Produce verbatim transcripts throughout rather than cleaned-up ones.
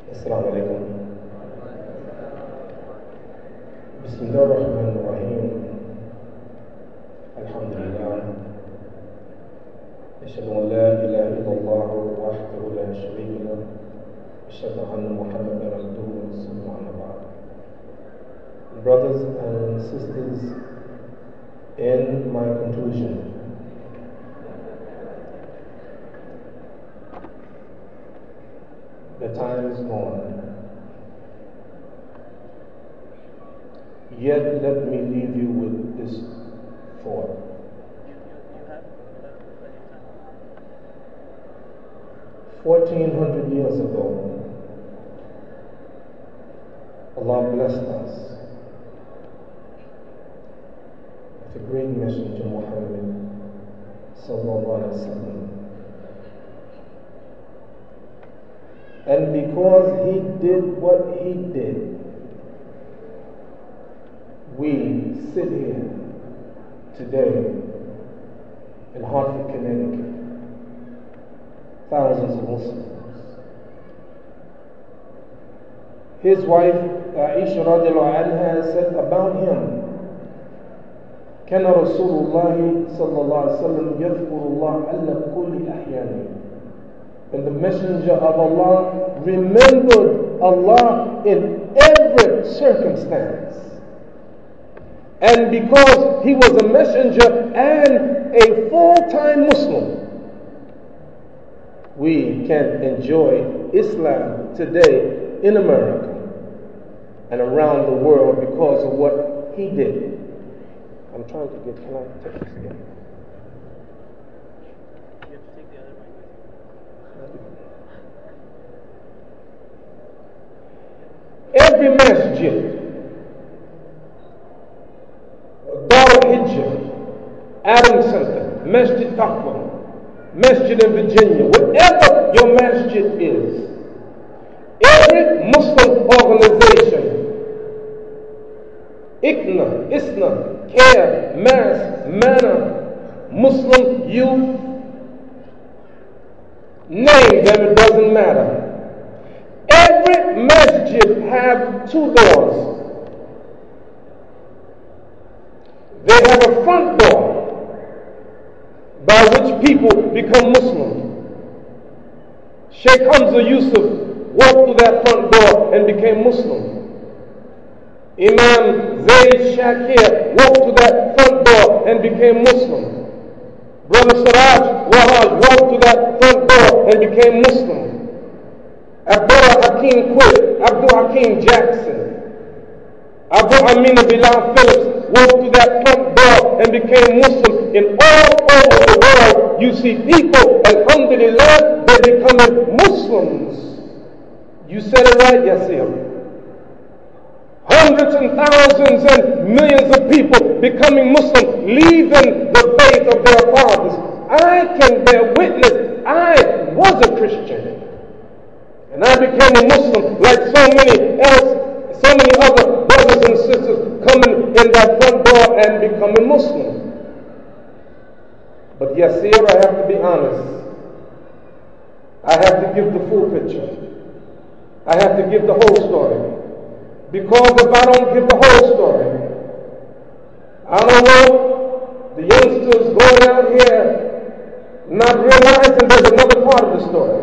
Assalamu alaikum. Bismillah ar-Rahman ar-Rahim. Alhamdulillah. Ashhadu an la ilaha illallah wahdahu la sharika lahu. Ashhadu anna Muhammadan abduhu wa rasuluhu amma ba'd. Brothers and sisters, in my conclusion, the time is gone. Yet let me leave you with this thought. Fourteen hundred years ago, Allah blessed us with a great messenger, Muhammad sallallahu alaihi wasallam. And because he did what he did, we sit here today in Hartford, Connecticut, thousands of Muslims. His wife, Aisha radiallahu anha, said about him, كان رسول الله صلى الله عليه وسلم يذكر الله على كل أحيانه. And the Messenger of Allah remembered Allah in every circumstance. And because he was a messenger and a full-time Muslim, we can enjoy Islam today in America and around the world because of what he did. I'm trying to get, can I take this again? Every masjid, Dar al-Hijjah, Adam Center, Masjid Taqwa, Masjid in Virginia, wherever your masjid is, every Muslim organization, ICNA, ISNA, CARE, MAS, MANA, Muslim Youth, name them, it doesn't matter. Every masjid have two doors. They have a front door by which people become Muslim. Sheikh Hamza Yusuf walked through that front door and became Muslim. Imam Zayd Shakir walked through that front door and became Muslim. Brother Siraj Wahaj walked through that front door and became Muslim. Abdullah Hakim Quick, Abdul Hakim Jackson, Abu Amina Bilal Phillips walked through that front door and became Muslim. In all over the world, you see people, alhamdulillah, they're becoming Muslims. You said it right, Yasir. Hundreds and thousands and millions of people becoming Muslim, leaving the faith of their fathers. I can bear witness, I was a Christian. And I became a Muslim like so many else, so many other brothers and sisters coming in that front door and becoming Muslim. But Yasir, I have to be honest. I have to give the full picture. I have to give the whole story. Because if I don't give the whole story, I don't want the youngsters going out here not realizing there's another part of the story.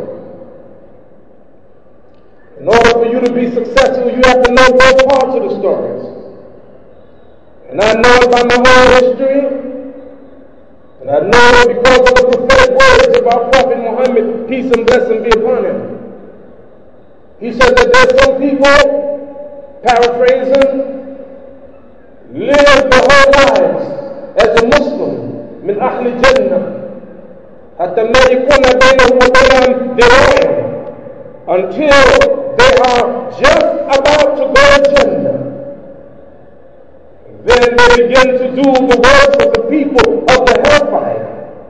In order for you to be successful, you have to know both parts of the stories. And I know it by my own history, and I know it because of the prophetic words of our Prophet Muhammad, peace and blessing be upon him. He said that there's some people, paraphrasing, live their whole lives as a Muslim, min ahli Jannah, hatta ma yakuna bainahum wa bainahum dira'in, until they are just about to go to Jannah. Then they begin to do the works of the people of the hellfire,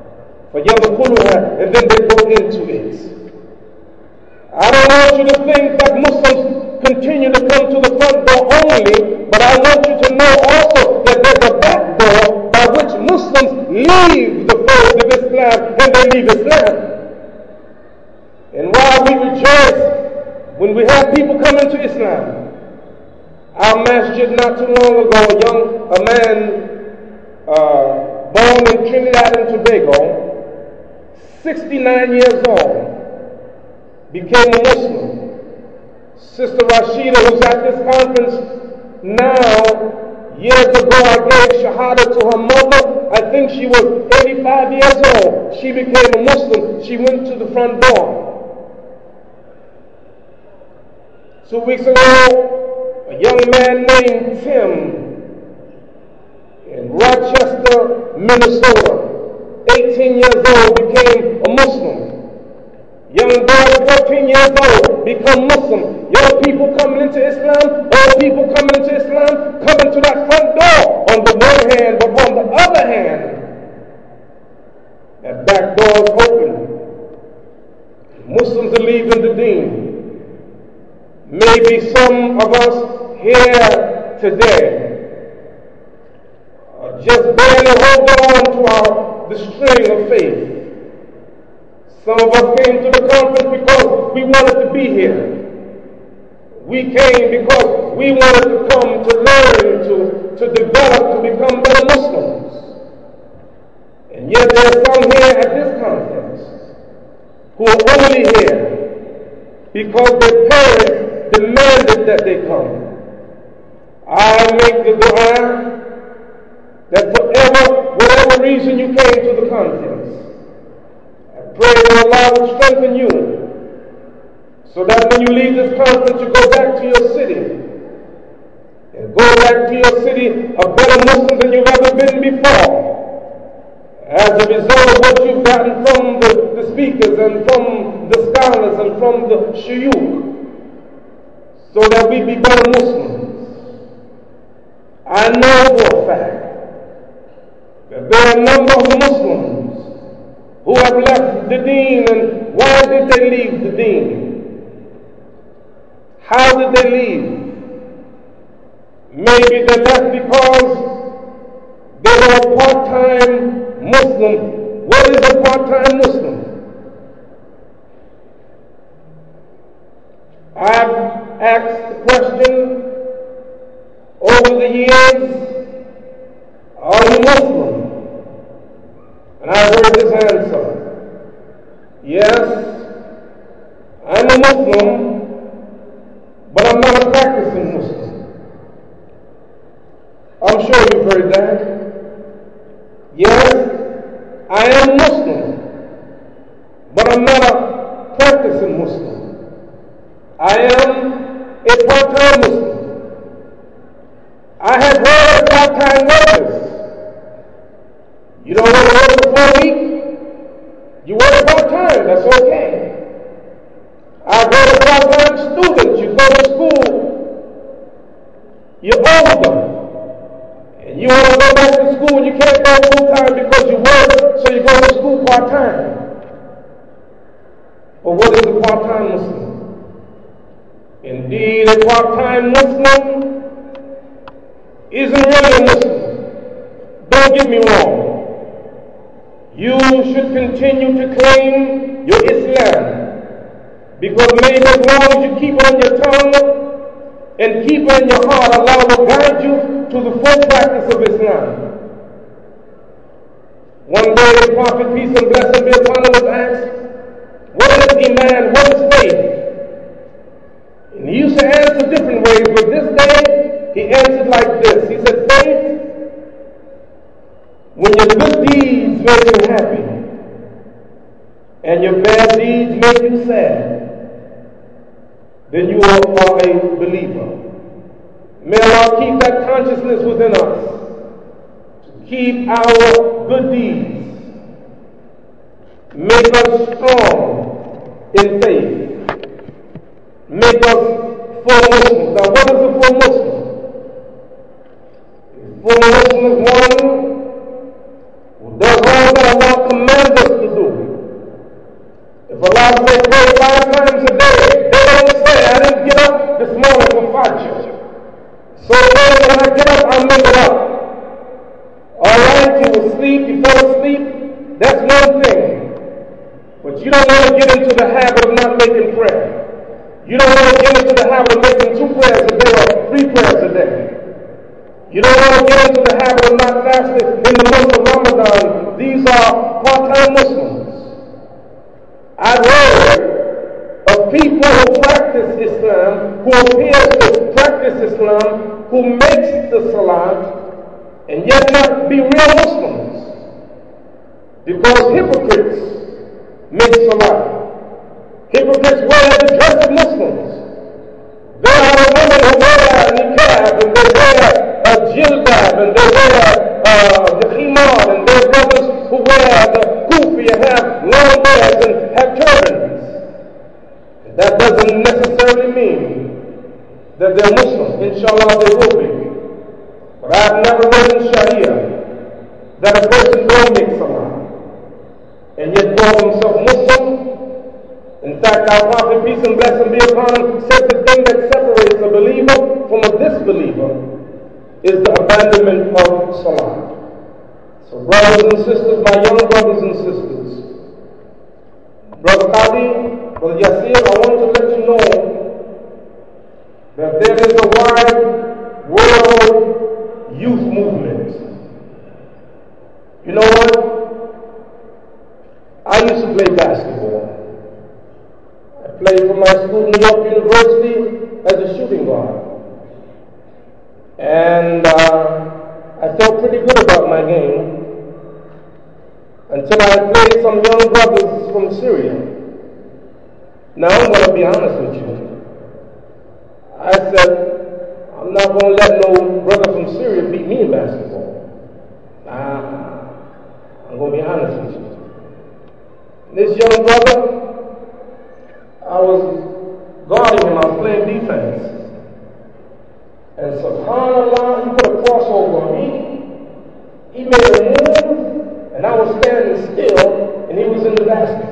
and then they go into it. I don't want you to think that Muslims continue to come to the front door only, but I want you to know also that there's a back door by which Muslims leave the fold of Islam and they leave Islam. And while we rejoice when we have people come into Islam. Our masjid not too long ago, a young, a man uh, born in Trinidad and Tobago, sixty-nine years old, became a Muslim. Sister Rashida, who's at this conference now, years ago I gave Shahada to her mother. I think she was eighty-five years old. She became a Muslim. She went to the front door. Two weeks ago, a young man named Tim in Rochester, Minnesota, eighteen years old, became a Muslim. Young boys, fourteen years old, become Muslim. Young people coming into Islam, old people coming into Islam, coming to that front door on the one hand, but on the other hand, that back door is open. Muslims are leaving the deen. Maybe some of us here today are just barely holding on to our, the string of faith. Some of us came to the conference because we wanted to be here. We came because we wanted to come to learn, to, to develop, to become better Muslims. And yet there are some here at this conference who are only here because their parents demanded that they come. I make the dua that forever, whatever reason you came to the conference, pray that Allah will strengthen you so that when you leave this conference, you go back to your city and go back to your city a better Muslim than you've ever been before as a result of what you've gotten from the, the speakers and from the scholars and from the shuyukh, so that we be better Muslims. I know for a fact that there are a number of Muslims who have left the deen, and why did they leave the deen? How did they leave? Maybe they left because they were a part-time Muslim. What is a part-time Muslim? I've asked the question over the years, are you Muslim? And I heard this answer: yes, I'm a Muslim, but I'm not a practicing Muslim. I'm sure you've heard that. Yes, I am Muslim, but I'm not a practicing Muslim. I am a part-time Muslim. I have heard of part-time workers. You don't want to work for a week? You work part-time, that's okay. I've heard of part-time students. You go to school, you're older, and you want to go back to school and you can't go full-time because you work, so you go to school part-time. But what is a part-time Muslim? Indeed, a part-time Muslim isn't really a Muslim. Don't get me wrong. You should continue to claim your Islam, because maybe as long as you keep it on your tongue and keep it in your heart, Allah will guide you to the full practice of Islam. One day the Prophet, peace and blessing be upon him, was asked, what is Iman, what is faith? And he used to answer different ways, but this day he answered like this. He said, faith, when your good deeds make you happy and your bad deeds make you sad, then you are a believer. May Allah keep that consciousness within us, to keep our good deeds, make us strong in faith, make us full Muslims. Now, what is a full Muslim? A full Muslim is one who does all that Allah commands us to do. If Allah says pray five times a day, they don't say, I didn't get up this morning for Fajr, so when I get up, I'll make it up. Alright, you will sleep, you fell asleep, that's one thing. But you don't want to get into the habit of not making prayer. You You don't want to get into the habit of making two prayers a day or three prayers a day. You don't want to get into the habit of not fasting in the month of Ramadan. These are part-time Muslims. I've heard of people who practice Islam, who appear to practice Islam, who makes the salat, and yet not be real Muslims. Because hypocrites make salat. Hypocrites wear the dress of Muslims. There are women who wear niqab, and they wear a jilbab, and they wear uh, the khimar, and there are brothers who wear the kufi and have long hairs and have turbans. That doesn't necessarily mean that they're Muslims. Inshallah, they will be. But I've never read in Sharia that a person will make salah and yet call himself Muslim. In fact, our Prophet, peace and blessing be upon him, said the thing that separates a believer from a disbeliever is the abandonment of salah. So brothers and sisters, my young brothers and sisters, Brother Qadi, Brother Yasir, I want to let you know that there is a wide world youth movement. You know what? I used to play basketball. I played for my school, New York University, as a shooting guard. And uh, I felt pretty good about my game until I played some young brothers from Syria. Now I'm going to be honest with you. I said, I'm not going to let no brother from Syria beat me in basketball. Nah, I'm going to be honest with you. This young brother, I was guarding him, I was playing defense. And subhanAllah, he put a crossover on me. He made a move, and I was standing still, and he was in the basket.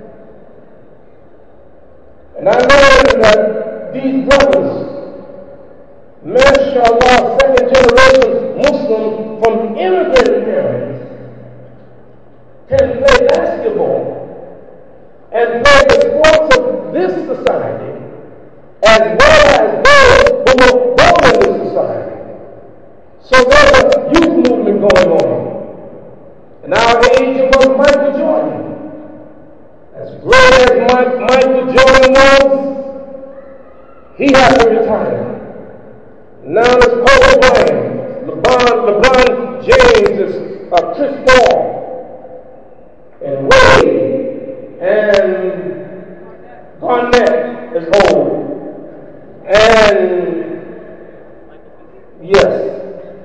And I learned that these brothers, mashallah, second generation Muslim from immigrant parents, can play basketball and play the sports of this society as well as those who were born in this society. So there's a youth movement going on. In our age, it was Michael Jordan. As great as Mike, Michael Jordan was, he had to retire. Now it's Kobe Bryant, LeBron, LeBron James, is uh, Chris Paul, and Wade, and Garnett is old. And yes.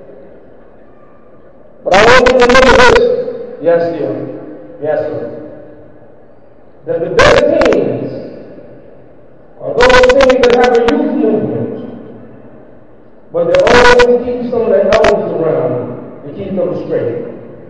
But I want you to remember this. Yes, sir. Yes, sir. That the best teams are those teams that have a youth movement, but they always keep some of the elders around to keep them straight.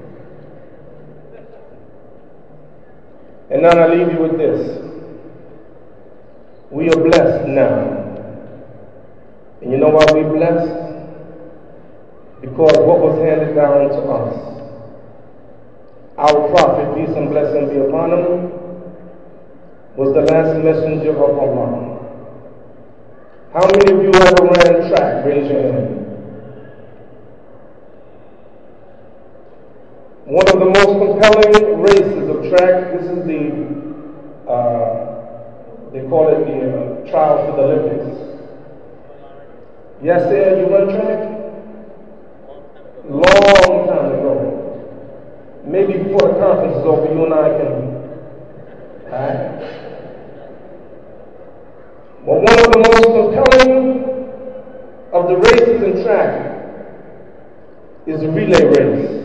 And now I leave you with this. We are blessed now. And you know why we're blessed? Because what was handed down to us. Our prophet, peace and blessing be upon him, was the last messenger of Allah. How many of you ever ran track? Raise your hand. One of the most compelling races of track, this is the, uh, they call it the uh, trial for the Olympics. Yes, sir, you run track? Long time ago. Maybe before the conference is over, you and I can. Alright? Well, one of the most compelling of the races in track is the relay race.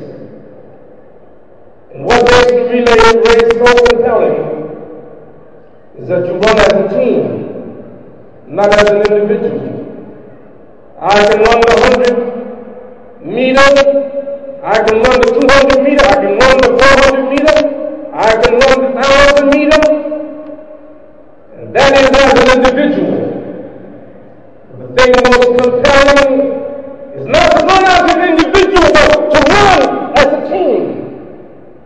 And what makes the relay race so compelling is that you run as a team, not as an individual. I can run the one hundred meter, I can run the two hundred meter, I can run the four hundred meter, I can run the one thousand meter, and that is as an individual. The thing most compelling is not to run as an individual, but to run as a team.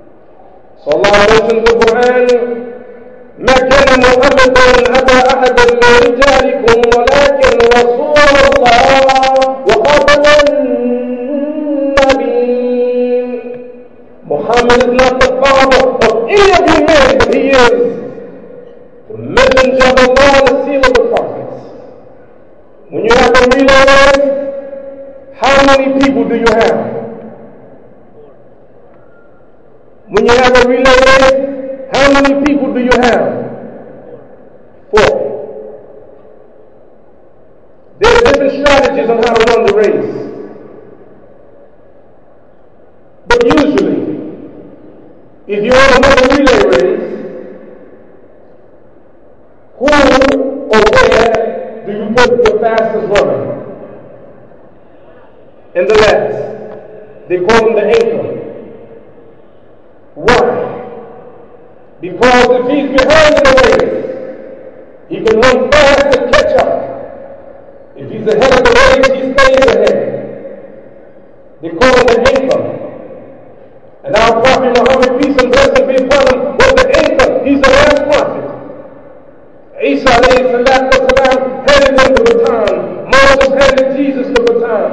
So Allah mentions the Quran, ما كان محمد أبا أحد من رجالكم ولكن رسول الله وخاتم النبيين. Muhammad is not the father of any of you men, but he is the messenger of Allah and the seal of the prophets. When you have a relay race, how many people do you have? When you have a relay race, how many people do you have? Four. There are different strategies on how to run the race. But usually, if you want to run a relay race, who or where do you put the fastest runner? In the last. They call him the anchor. Why? Because if he's behind in the race, he can run fast and catch up. If he's ahead of the race, he stays ahead. They call him the anchor. And our Prophet Muhammad, peace and blessing be upon him, was the anchor. He's the last prophet. Isa alayhi salatu wasalam handed him the baton. Moses handed Jesus the baton.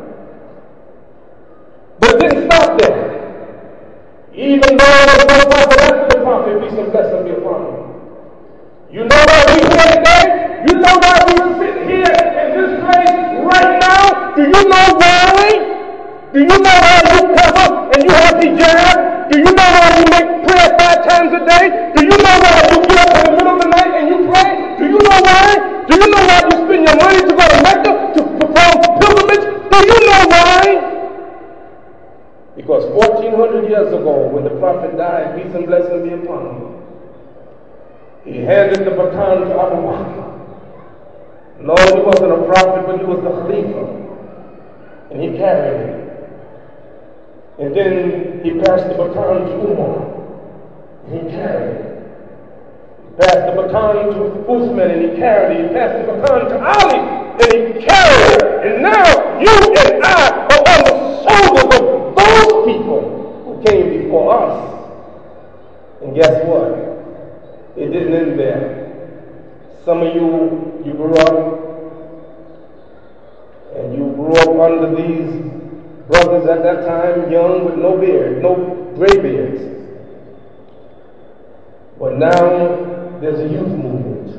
But it didn't stop there. Even though there was no prophet after the prophet, peace and blessing be upon him. You know why we're here today? You know why we sit here in this place right now? Do you know why? Do you know why you cover and you have hijab? Do you know why you make prayer five times a day? Do you know why you get up in the middle of the night and you pray? Do you know why? Do you know why you spend your money to go to Mecca to perform pilgrimage? Do you know why? Because fourteen hundred years ago, when the prophet died, peace and blessing be upon him, he handed the baton to Abu Bakr. No, he wasn't a prophet, but he was the Khalifa. And he carried it. And then he passed the baton to Umar. And he carried it. He passed the baton to Uthman, and he carried it. He passed the baton to Ali, and he carried it. And now you and I are on the shoulders of those people who came before us. And guess what? It didn't end there. Some of you, you grew up, and you grew up under these brothers at that time, young with no beard, no gray beards. But now there's a youth movement.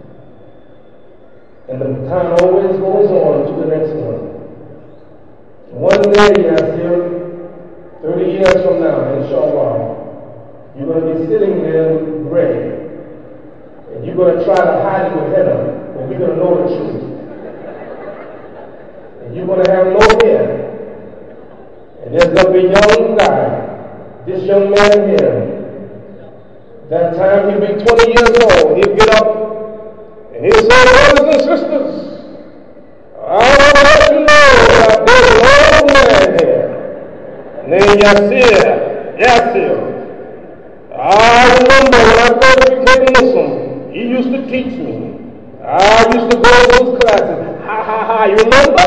And the baton always goes on to the next one. One day, Yasir, thirty years from now, inshallah, you're going to be sitting there with gray. And you're going to try to hide it with henna, and we're going to know the truth. And you're going to have no hair. And there's going to be a young guy, this young man here. That time he'll be twenty years old. He'll get up and he'll say, brothers and sisters, I want to let you know that there's an old man here named Yasir. Yasir. I remember when I first became Muslim, he used to teach me. I used to go to those classes. Ha ha ha, you remember?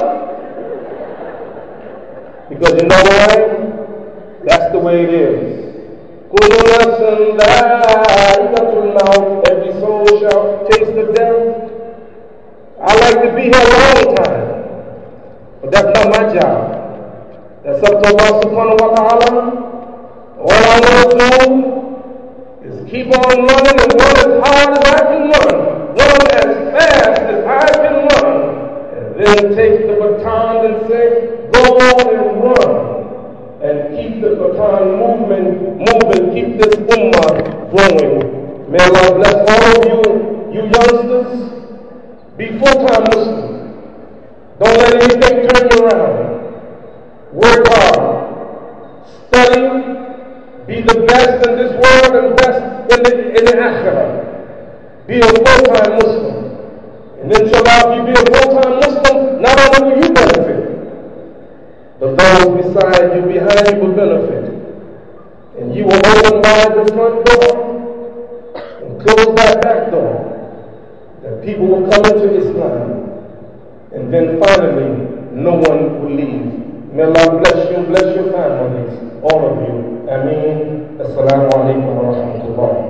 Because you know why? That's the way it is. Every soul shall taste of death. I like to be here a long time, but that's not my job. That's up to Allah subhanahu wa ta'ala. All I want to do is keep on running and run as hard as I can run, run as fast as I can run, and then take the baton and say, go and run. And keep the baton movement, moving, keep this ummah flowing. May Allah bless all of you, you youngsters. Be full-time Muslim. Don't let anything turn you around. Work hard. Study. Be the best in this world and best in the, in the akhirah. Be a full-time Muslim. And inshallah, if you be a full-time Muslim, not only will you benefit, but those beside you, behind you will benefit. And you will open wide the front door and close that back door. That people will come into Islam. And then finally, no one will leave. May Allah bless you, bless your families, all of you. Ameen. Assalamu alaikum wa rahmatullah.